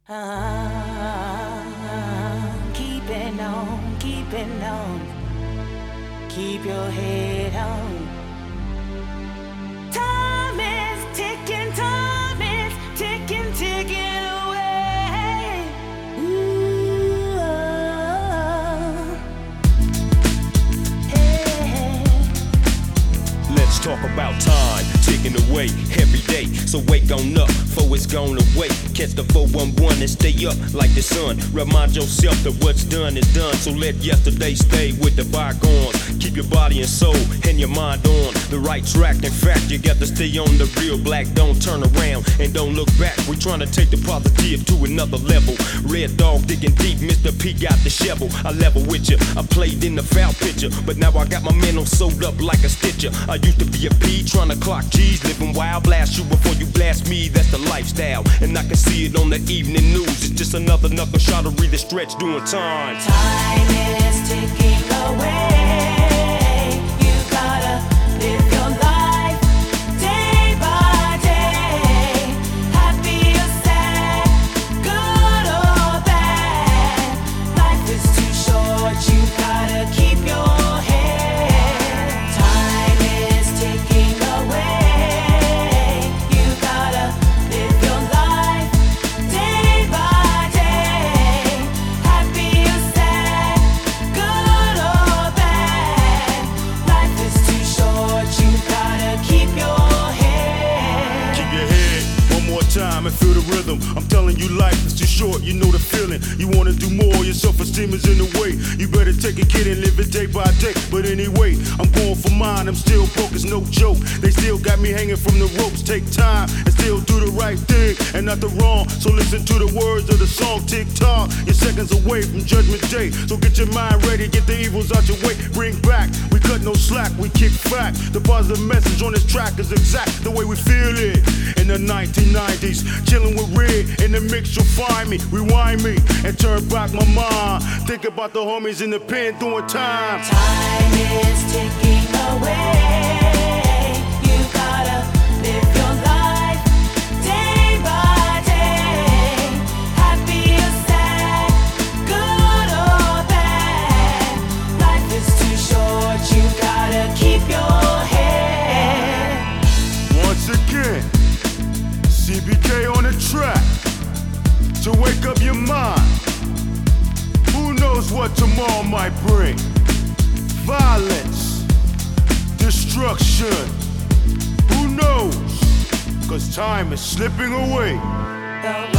Keeping on, keeping on. Keep your head on. Time is ticking, ticking away. Ooh, hey. Let's talk about time ticking away every day. So wake on up, for it's gone away. Catch the 411 and stay up like the sun. Remind yourself that what's done is done. So let yesterday stay with the bygones. Keep your body and soul and your mind on the right track. In fact, you got to stay on the real black. Don't turn around and don't look back. We're trying to take the positive to another level. Red dog digging deep, Mr. P got the shovel. I level with you, I played in the foul picture, but now I got my mental sewed up like a stitcher. I used to be a P trying to clock G's, living wild. Blast you before you blast me, that's the lifestyle. And I can see it on the evening news. It's just another knuckle shot to read the stretch doing time. Time is ticking away. You gotta live your life day by day. Happy or sad, good or bad. Life is too short, you gotta keep your head. Time is ticking away. You gotta live your life day by day. Happy or sad, good or bad. Life is too short, you gotta keep your head. Keep your head one more time and feel the rhythm. I'm telling you, life is too short, you know the feeling. You wanna do more, your self-esteem is in the way. You better take a kid and live it day by day. But anyway, I'm going for mine, I'm still broke, it's no joke. They still got me hanging from the ropes. Take time and still do the right thing and not the wrong. So listen to the words of the song, tick tock. You're seconds away from judgment day. So get your mind ready, get the evils out your way. Bring back, we cut no slack, we kick back. The positive message on this track is exact the way we feel it. In the 1990s, chilling with Red, in the mix you'll find me. Rewind me and turn back my mind. Think about the homies in the pen doing time. Time is ticking away. You gotta live your life day by day. Happy or sad, good or bad. Life is too short, you gotta keep your head. Once again, CBK on the track to wake up your mind. Who knows what tomorrow might bring? Violence, destruction. Who knows? 'Cause time is slipping away. The